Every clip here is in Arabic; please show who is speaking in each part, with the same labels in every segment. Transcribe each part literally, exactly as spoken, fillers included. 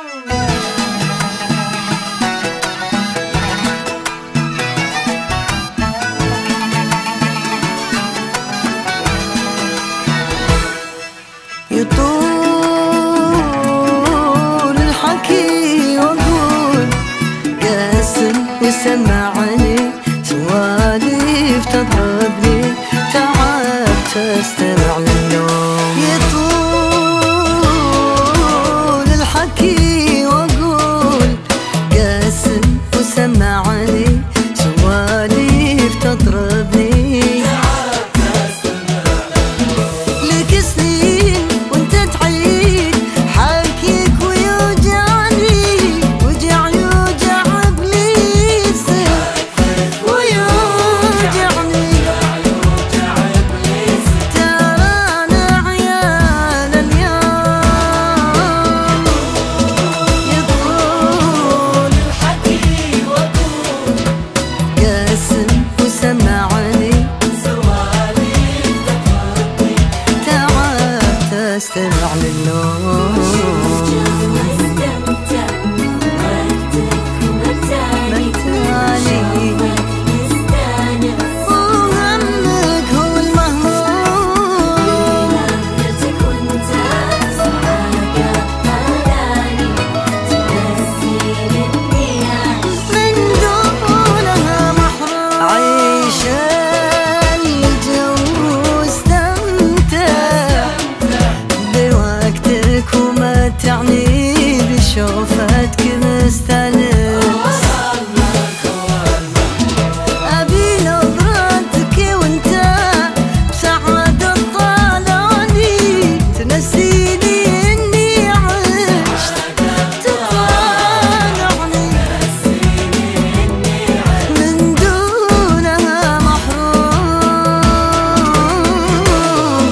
Speaker 1: يطول الحكي واقول قاسم وسمعني سواليف تضربني تعبت استمع للنوم. يطول الحكي واقول قاسم وسمعني سواليف تضربني تعبت استمع لك سنين وانت تعيد حكيك ويوجعني وجع يوجع ابليسي ويوجعني ترانا عيال اليوم. يطول الحكي واقول قاسم وسمعني سواليف تضربني تعبت استمع للنوم. تعني بشوفتك مستانس أبي نظرتك وانت بسعادة طالعني تنسيني إني عشت تطالعني من دونها محروم.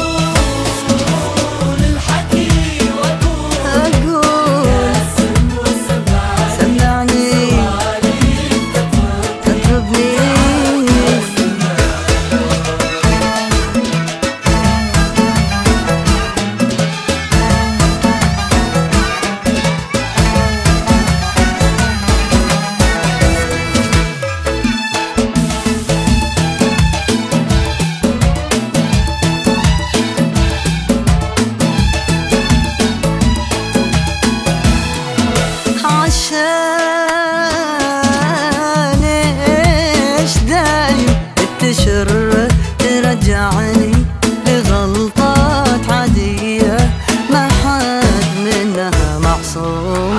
Speaker 1: عشان ايش دايم تشر ترجعني لغلطات عادية ما حد منها معصوم.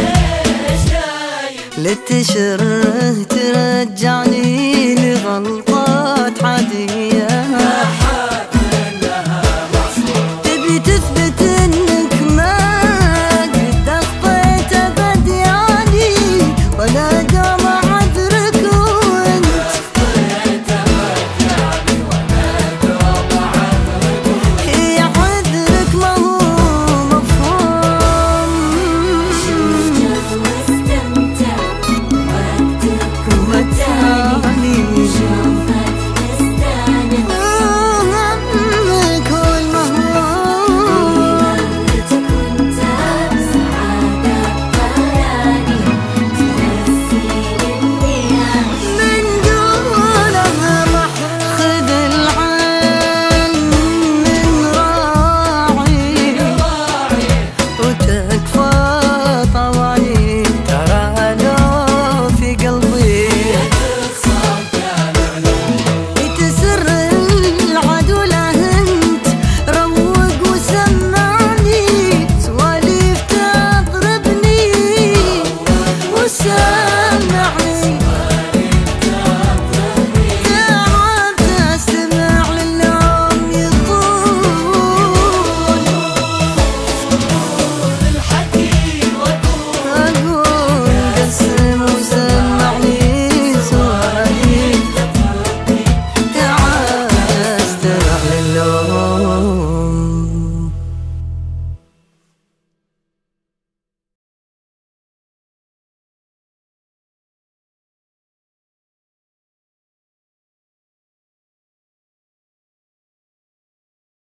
Speaker 1: لتشر ترجعني لغلطات